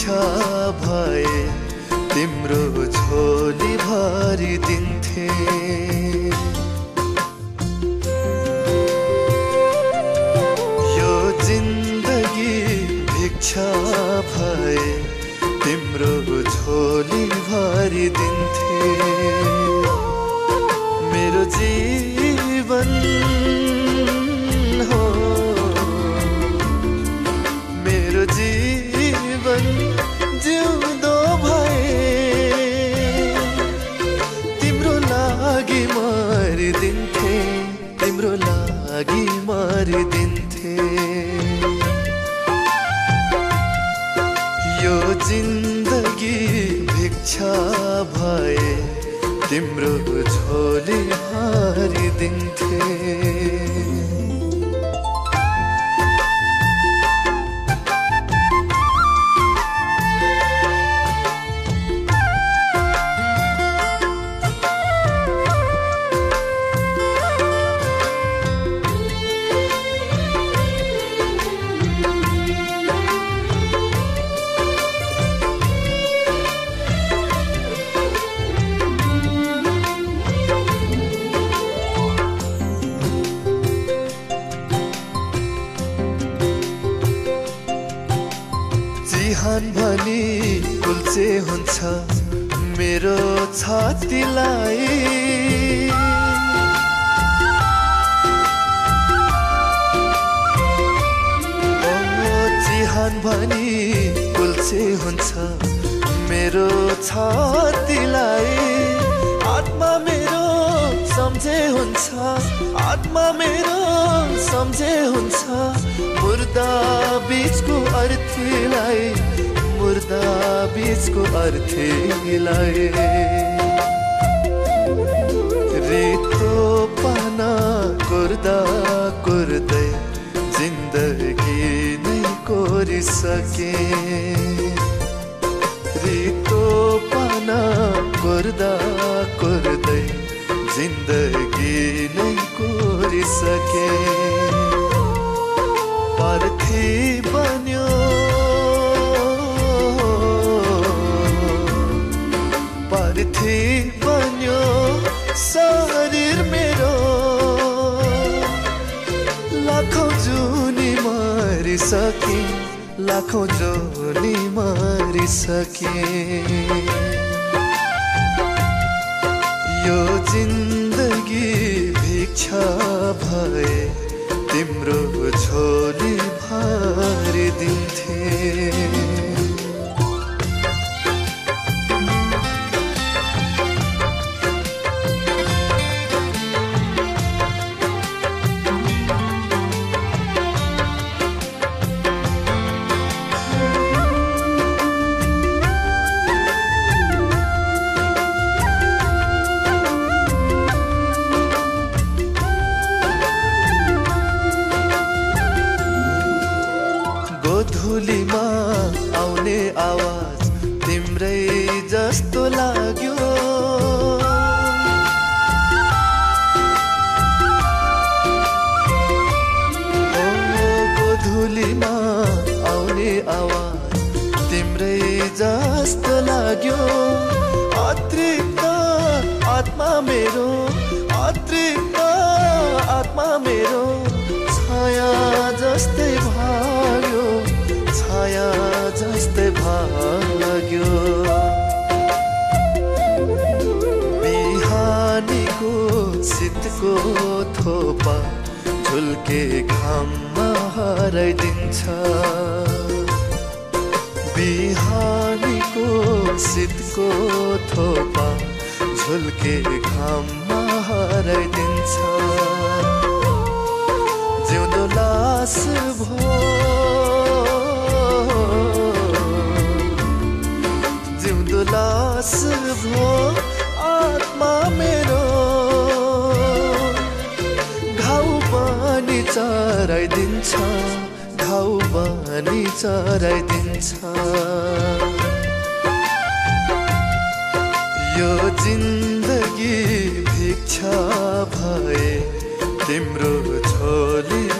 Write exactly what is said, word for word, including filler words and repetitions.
भिक्षा भए तिम्रो झोली भरिदिन्थे। यो जिन्दगी भिक्षा भए तिम्रो झोली भरिदिन्थे। मेरो जीवन हो मेरो जीवन जिउँदो भए तिम्रो लागि मरिदिन्थे, तिम्रो लागि मरिदिन्थे। यो जिन्दगी भिक्षा भए तिम्रो झोली भरिदिन्थे। बिहान भनी कुल्चे हुन्छ मेरो छातीलाई। ओ बिहान भनी कुल्चे हुन्छ मेरो छातीलाई। आत्मा मेरो सम्झे हुन्छ, आत्मा मेरो सम्झे हुन्छ मुर्दा बीचको अर्थीलाई, मुर्दा बीचको अर्थीलाई। रितो पाना कुर्दा कुर्दै जिन्दगी नै कोरिसके। रितो पाना कुर्दा कुर्दै जिन्दगी नै कोरिसके। पार्थी बन्यो पार्थी बन्यो शरीर मेरो। लाखौं जुनी मरिसके, लाखौं जुनी मरिसके। यो जिन्दगी भिक्षा भए तिम्रो झोली भरिदिन्थे। गोधुलीमा आउने आवाज तिम्रै जस्तो लाग्यो। ओ गोधुलीमा आउने आवाज तिम्रै जस्तो लाग्यो। अतृप्त आत्मा मेरो, अतृप्त आत्मा मेरो छाया जस्तै भाग्यो, छाया जस्तै भाग्यो। बिहानीको शीतको थोपा झुल्के घाममा हराइदिन्छ। बिहानीको शीतको थोपा झुल्के घाममा हराइदिन्छ। जिउँदो लास भो जिउँदो लास भो आत्मा मेरो। घाउ पानी चराइदिन्छ, घाउ पानी चराइदिन्छ। यो जिन्दगी भिक्षा भए तिम्रो झोली